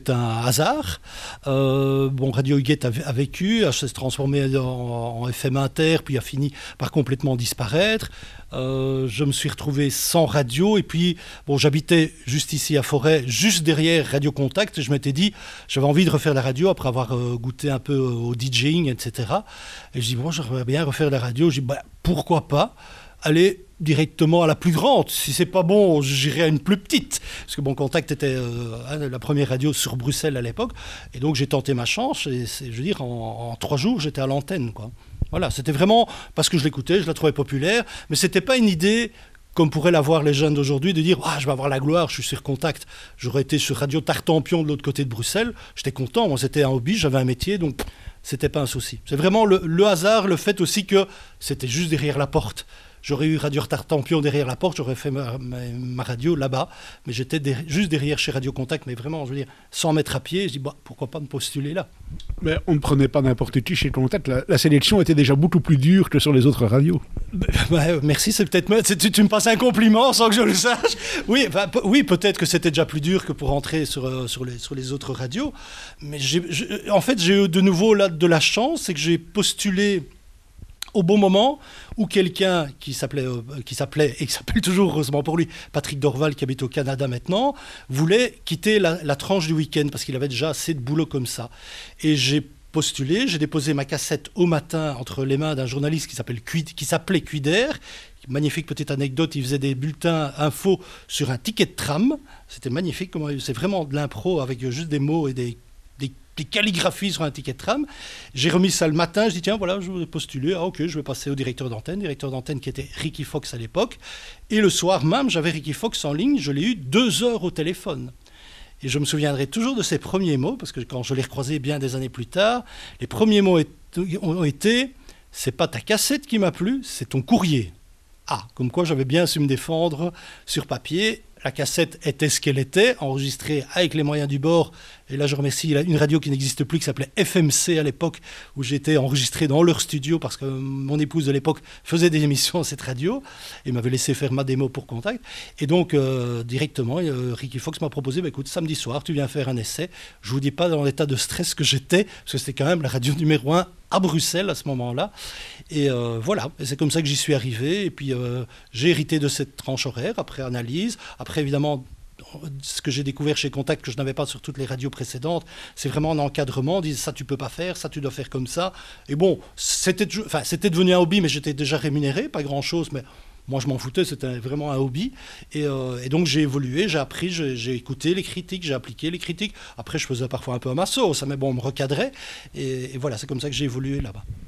C'est un hasard. Radio Huguette a vécu, s'est transformé en FM Inter, puis a fini par complètement disparaître. Je me suis retrouvé sans radio, et puis j'habitais juste ici à Forêt, juste derrière Radio Contact, et je m'étais dit, j'avais envie de refaire la radio après avoir goûté un peu au DJing, etc. Et je dis, j'aimerais bien refaire la radio. Je dis, pourquoi pas aller directement à la plus grande. Si c'est pas bon, j'irai à une plus petite. Parce que Contact était la première radio sur Bruxelles à l'époque. Et donc j'ai tenté ma chance. Et en 3 jours, j'étais à l'antenne, quoi. Voilà, c'était vraiment parce que je l'écoutais, je la trouvais populaire. Mais c'était pas une idée comme pourraient l'avoir les jeunes d'aujourd'hui, de dire « je vais avoir la gloire, je suis sur Contact ». J'aurais été sur Radio Tartampion de l'autre côté de Bruxelles. J'étais content, moi c'était un hobby, j'avais un métier, donc c'était pas un souci. C'est vraiment le hasard, le fait aussi que c'était juste derrière la porte. J'aurais eu Radio Tartampion derrière la porte, j'aurais fait ma radio là-bas, mais j'étais juste derrière chez Radio Contact, mais vraiment, je veux dire, 100 mètres à pied, je dis, pourquoi pas me postuler là. Mais on ne prenait pas n'importe qui chez Contact, la sélection était déjà beaucoup plus dure que sur les autres radios. Merci, c'est peut-être... Tu me passes un compliment sans que je le sache. Oui, peut-être que c'était déjà plus dur que pour entrer sur les autres radios, mais en fait, j'ai eu de nouveau là, de la chance, c'est que j'ai postulé au bon moment où quelqu'un qui s'appelait et qui s'appelle toujours, heureusement pour lui, Patrick Dorval, qui habite au Canada maintenant, voulait quitter la tranche du week-end parce qu'il avait déjà assez de boulot comme ça. Et j'ai postulé, j'ai déposé ma cassette au matin entre les mains d'un journaliste qui s'appelait Cuider. Magnifique petite anecdote, il faisait des bulletins infos sur un ticket de tram. C'était magnifique, c'est vraiment de l'impro avec juste des mots et des calligraphies sur un ticket de tram. J'ai remis ça le matin, je dis tiens voilà, je vais postuler, ok, je vais passer au directeur d'antenne qui était Ricky Fox à l'époque, et le soir même j'avais Ricky Fox en ligne, je l'ai eu 2 heures au téléphone. Et je me souviendrai toujours de ses premiers mots, parce que quand je l'ai recroisé bien des années plus tard, les premiers mots ont été « c'est pas ta cassette qui m'a plu, c'est ton courrier ». Comme quoi j'avais bien su me défendre sur papier. La cassette était ce qu'elle était, enregistrée avec les moyens du bord. Et là, je remercie une radio qui n'existe plus, qui s'appelait FMC à l'époque, où j'étais enregistré dans leur studio parce que mon épouse de l'époque faisait des émissions à cette radio et m'avait laissé faire ma démo pour Contact. Et donc, directement, Ricky Fox m'a proposé, écoute, samedi soir, tu viens faire un essai. Je ne vous dis pas dans l'état de stress que j'étais, parce que c'était quand même la radio numéro 1 à Bruxelles à ce moment-là. Et voilà, et c'est comme ça que j'y suis arrivé. Et puis, j'ai hérité de cette tranche horaire, après analyse. Après, évidemment, ce que j'ai découvert chez Contact, que je n'avais pas sur toutes les radios précédentes, c'est vraiment un encadrement. On disait ça, tu peux pas faire, ça, tu dois faire comme ça. Et bon, c'était devenu un hobby, mais j'étais déjà rémunéré, pas grand-chose, mais moi, je m'en foutais, c'était vraiment un hobby. Et donc, j'ai évolué, j'ai appris, j'ai écouté les critiques, j'ai appliqué les critiques. Après, je faisais parfois un peu à ma sauce, mais bon, on me recadrait. Et voilà, c'est comme ça que j'ai évolué là-bas.